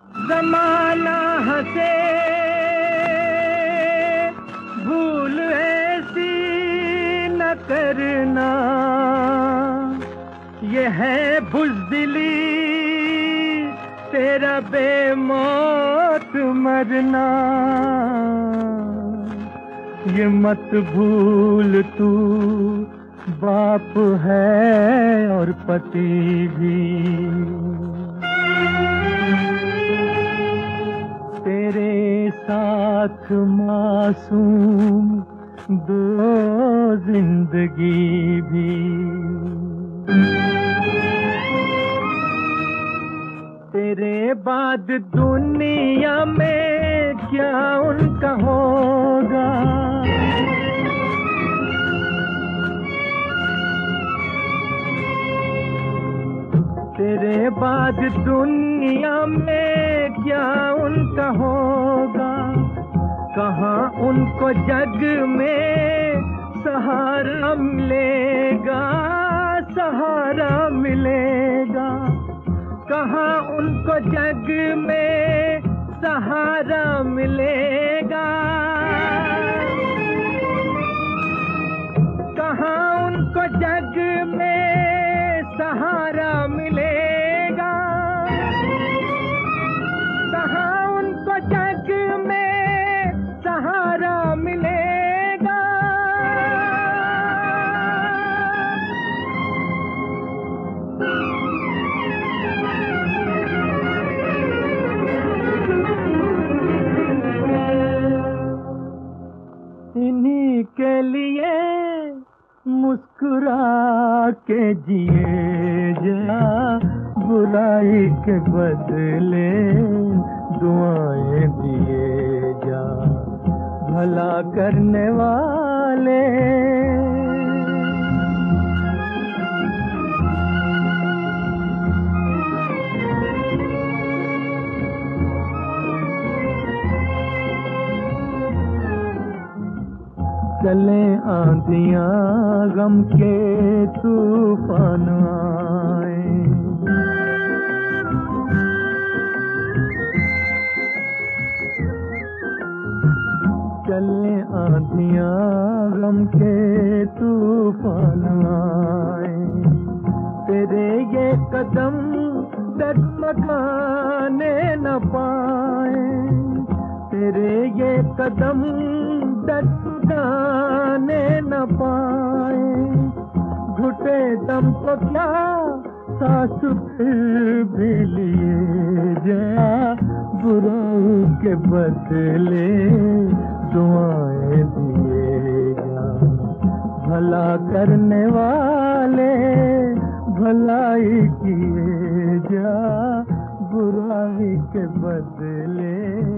जमाना हंसे भूल ऐसी न करना, ये है बुज़दिली तेरा बेमौत मरना। ये मत भूल तू बाप है और पति भी, तेरे साथ मासूम दो जिंदगी भी। तेरे बाद दुनिया में क्या उनका होगा, तेरे बाद दुनिया में क्या उनका होगा। कहाँ उनको जग में सहारा मिलेगा, सहारा मिलेगा। कहाँ उनको जग में सहारा मिलेगा, कहाँ उनको जग में सहारा मिलेगा, कहाँ उनको जग में सहारा मिलेगा। इन्हीं के लिए मुस्कुरा के जिए जा, बुराई के बदले दुआएं दिए जा। भला करने वाले चले आंधियां गम के तूफान आए, चले आंधियां गम के तूफान आए। तेरे ये कदम डगमगाने न पाए, तेरे ये कदम डगमगाने न पाए। घुटे दम को क्या सांस फिर भी लिए जा, बुराई के बदले दुआएं दिए जा। भला करने वाले भलाई किए जा, बुराई के बदले